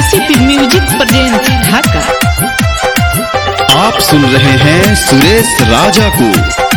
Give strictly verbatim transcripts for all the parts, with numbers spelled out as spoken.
KCP music present ढाका। आप सुन रहे हैं सुरेश राजा को।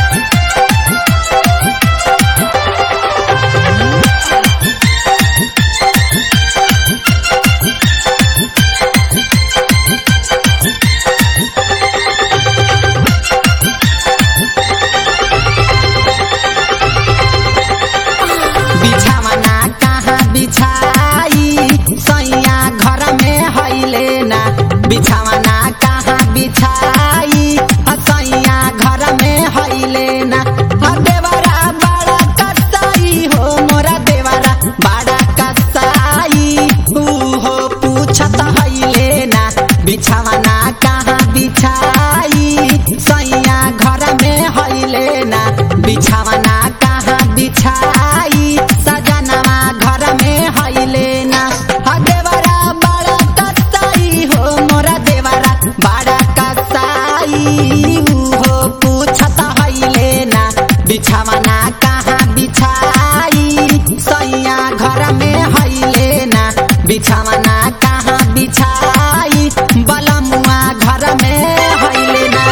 बिछावना कहाँ बिछाई सैया घर में हईले ना, बिछावना कहाँ बिछाई सैया घर में हईले ना। देवरा बड़ा कसाई हो मोरा देवरा बड़ा कसाई, हो पूछत हईले ना बिछावना कहाँ बिछाई सैया घर में हईले ना, बिछावना कहाँ बिछाई सजनवा घर में हईले ना। देवरा बड़ा कसाई हो मोरा देवरा बड़ा कसाई, हो पूछत हईले ना बिछावना कहाँ बिछाई सैया घर में हईले ना, बिछावना कहाँ बिछाई बलमुआ घर में हईले ना।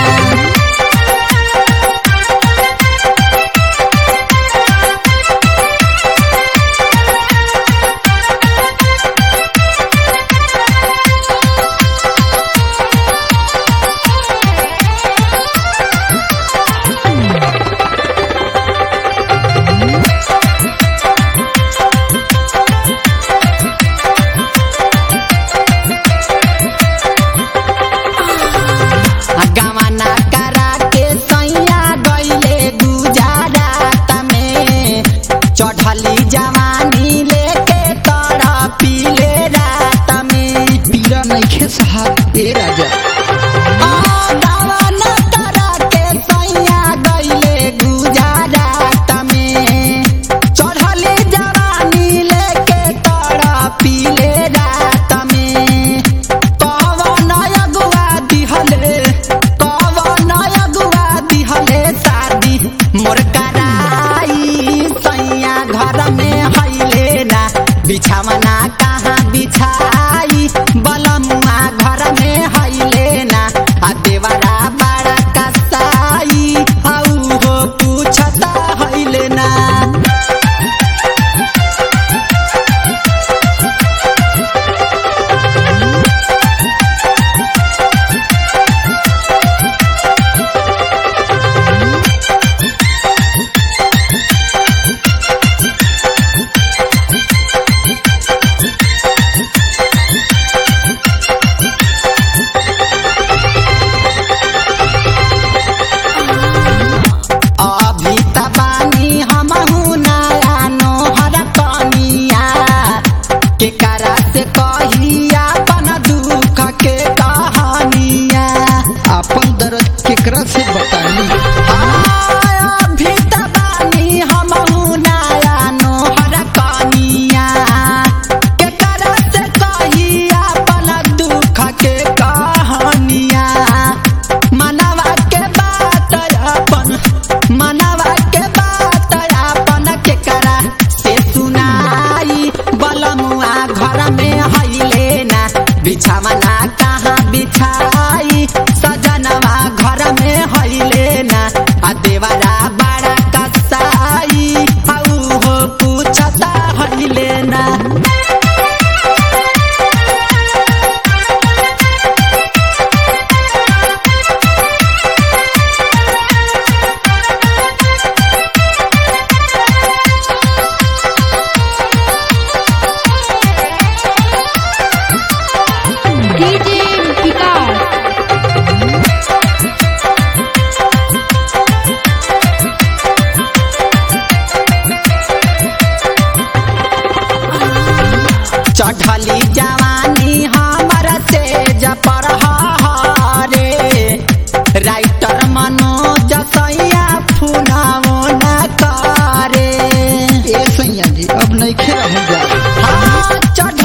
गवाना करा के सैया गईले गुजरात में, चढ़ली जवानी लेके तड़पीले रात में। पीरा नइखे सहार ए राजा। गवाना करा के सैया गईले गुजरात में, चढ़ली जवानी लेके तड़पीले रात में। कवन अगुआ दिहले कवन अगुआ दिहले शादी मोर कराई सैया घर में हईले ना, बिछावना कहाँ बिछाई बलमुआ घर में हईले ना। आ देवरा बड़ा कसाई हऊ हो पूछत हईले ना। अभी तबानी हमहू नया नोहर कनिया, के करा से कहिया अपन दुख के कहानिया। अपन दर्द केकरा से बताई। अभी तबानी हमहू नया नोहर कनिया, के करा से कहिया अपन दुख के कहानिया। मनवा के बात अपन मनवा के बात अपन केकरा से सुनाई बलमुआ घर में हईले ना, बिछावना कहाँ बिछाई सजनवा घर में हईले ना। आ देवरा बड़ा कसाई हऊ हो पूछत हईले ना। डीजे विकास चढ़ली जवानी हमारा तेज पर हरे, राइटर मनोज सैया फुनाओ न करे। ए सैया जी अब नइखे रहूंगा। हाँ चढ़